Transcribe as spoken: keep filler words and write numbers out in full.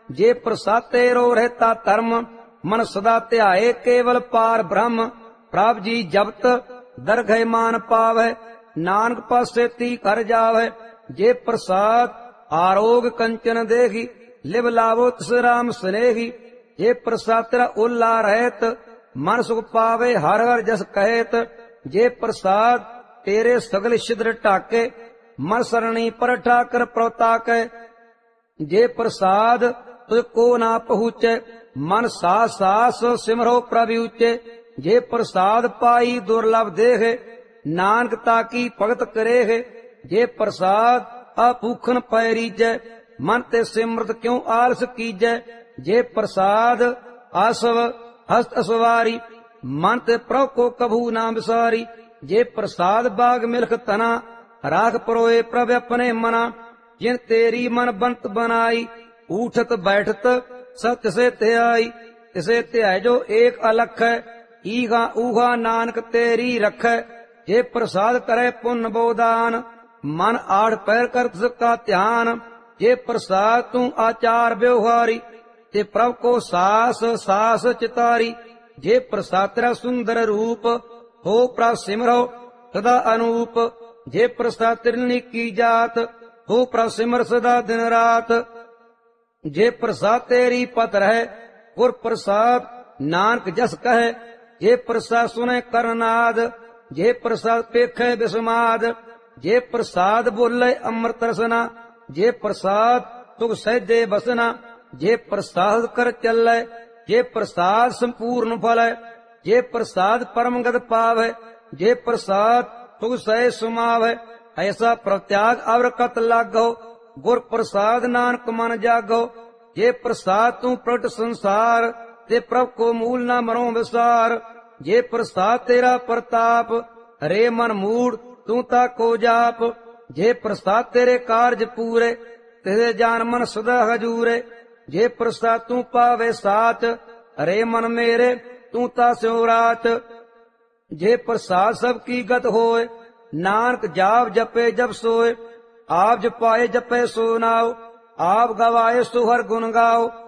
ਜੇ ਪ੍ਰਸਾਤੇ ਰੋ ਰਹਿਤਾ ਧਰਮ, ਮਨ ਸਦਾ ਧਿਆਏ ਕੇਵਲ ਪਾਰ ਬ੍ਰਹਮ। ਪ੍ਰਭ ਜੀ ਜਪਤ ਦਰਗਹਿ ਮਾਨ ਪਾਵੈ, ਨਾਨਕ ਪਾਸੇ ਤੀ ਕਰ ਜਾਵੈ। ਜੇ ਪ੍ਰਸਾਦ ਆਰੋਗ ਕੰਚਨ ਦੇਹੀ, ਲਿਵ ਲਾਵੋ ਤਿਸ ਰਾਮ ਸਨੇਹੀ। ਜੇ ਪ੍ਰਸਾਦ ਤੇਰਾ ਓਲਾ ਰਹਿਤ, ਮਨ ਸੁਖ ਪਾਵੇ ਹਰ ਹਰ ਜਸ ਕਹਿਤ। ਜੇ ਪ੍ਰਸਾਦ ਤੇਰੇ ਸਗਲ ਛਿਦਰ ਢਾਕੇ, ਮਨ ਸਰਣੀ ਪਰ ਠਾਕਰ ਪ੍ਰਤਾਕੈ। ਜੇ ਪ੍ਰਸਾਦ ਤੁਝ ਕੋ ਨਾ ਪਹੁੰਚੈ, ਮਨ ਸਾਸ ਸਾਸ ਸਿਮਰੋ ਪ੍ਰਭ ਉੱਚੇ। ਜੇ ਪ੍ਰਸਾਦ ਪਾਈ ਦੁਰਲਭ ਦੇਹ, ਨਾਨਕ ਤਾਕੀ ਭਗਤ ਕਰੇਹ। ਜੇ ਪ੍ਰਸਾਦ ਆਪੂਖਨ ਪੈ ਰੀਜੈ, ਮਨ ਤੇ ਸਿਮਰਤ ਕਿਉ ਆਲਸ ਕੀਜੈ। ਜੇ ਪ੍ਰਸਾਦ ਆਸਵ ਹਸਤ ਅਸਵਾਰੀ, ਮਨ ਤੇ ਪ੍ਰਭ ਕੋ ਕਭੂ ਨਾ ਵਿਸਾਰੀ। ਜੇ ਪ੍ਰਸਾਦ ਬਾਗ ਮਿਲਖ ਤਨਾ, ਰਾਖ ਪਰੋਏ ਪ੍ਰਭ ਆਪਣੇ ਮਨਾ। ਜਿਨ ਤੇਰੀ ਮਨ ਬੰਤ ਬਨਾਈ, ਊਠਤ ਬੈਠਤ ਸਭ ਤਿਸੇ ਧਿਆਈ। ਤਿਸੇ ਧਿਆਇ ਜੋ ਏਕ ਅਲਖ ਹੈ, ਈਗਾ ਊਹਾ ਨਾਨਕ ਤੇਰੀ ਰਖੈ। ਜੇ ਪ੍ਰਸਾਦ ਕਰੇ ਪੁੰਨ ਬੋਦਾਨ, ਮਨ ਆੜ ਪੈਰ ਕਰ ਤਿਸ ਕਾ ਧਿਆਨ। ਜੇ ਪ੍ਰਸਾਦ ਤੂੰ ਆਚਾਰ ਵਿਵਹਾਰੀ, ਤੇ ਪ੍ਰਭ ਕੋ ਸਾਸ ਸਾਸ ਚਿਤਾਰੀ। ਜੇ ਪ੍ਰਸਾਦ ਤੇਰਾ ਸੁੰਦਰ ਰੂਪ, ਹੋ ਪ੍ਰਭ ਸਿਮਰੋ ਸਦਾ ਅਨੂਪ। ਜੇ ਪ੍ਰਸਾਦ ਤੇਰੀ ਨੀਕੀ ਜਾਤ, ਹੋ ਪ੍ਰਭ ਸਿਮਰ ਸਦਾ ਦਿਨ ਰਾਤ। ਜੇ ਪ੍ਰਸਾਦ ਤੇਰੀ ਪਤ ਰਹਿ, ਗੁਰ ਪ੍ਰਸਾਦ ਨਾਨਕ ਜਸ ਕਹੈ। ਜੇ ਪ੍ਰਸਾਦ ਸੁਨੇ ਕਰਨਾਦ, ਜੇ ਪ੍ਰਸਾਦ ਪੇਖੈ ਬਿਸਮਾਦ। ਜੇ ਪ੍ਰਸਾਦ ਬੋਲੇ ਅੰਮ੍ਰਿਤ ਰਸਨਾ, ਜੇ ਪ੍ਰਸਾਦ ਤੁਗ ਸਹਿਜੇ ਬਸਨਾ। ਜੇ ਪ੍ਰਸਾਦ ਕਰ ਚੱਲੈ, ਜੇ ਪ੍ਰਸਾਦ ਸੰਪੂਰਨ ਫਲੈ। ਜੇ ਪ੍ਰਸਾਦ ਪਰਮਗਤ ਪਾਵੈ, ਜੇ ਪ੍ਰਸਾਦ ਤੁਗ ਸਹਿ ਸੁਮਾਵੈ। ਐਸਾ ਪ੍ਰਤਿਆਗ ਅਵਰ ਕਤ ਲਾਗੋ, ਗੁਰ ਪ੍ਰਸਾਦ ਨਾਨਕ ਮਨ ਜਾਗੋ। ਜੇ ਪ੍ਰਸਾਦ ਤੂੰ ਪ੍ਰਗਟ ਸੰਸਾਰ, ਤੇ ਪ੍ਰਭ ਕੋ ਮੂਲ ਨਾ ਮਰੋ ਵਿਸਾਰ। ਜੇ ਪ੍ਰਸਾਦ ਤੇਰਾ ਪ੍ਰਤਾਪ, ਹਰੇ ਮਨ ਮੂੜ ਤੂੰ ਤਾ ਕੋ ਜਾਪ। ਜੇ ਪ੍ਰਸਾਦ ਤੇਰੇ ਕਾਰਜ ਪੂਰੇ, ਤੇਰੇ ਜਾਨ ਮਨ ਸਦਾ ਹਜੂਰੇ। ਜੇ ਪ੍ਰਸਾਦ ਤੂੰ ਪਾਵੇ ਸਾਚ, ਹਰੇ ਮਨ ਮੇਰੇ ਤੂੰ ਤਾ ਸਿਉ ਰਾਚ। ਜੇ ਪ੍ਰਸਾਦ ਸਭ ਕੀ ਗਤ ਹੋਏ, ਨਾਨਕ ਜਾਪ ਜਪੇ ਜਪ ਸੋਏ। ਆਪ ਜਪਾਏ ਜਪੇ ਸੋ ਨਾਉ, ਆਪ ਗਵਾਏ ਸੋ ਹਰ ਗੁਣ ਗਾਓ।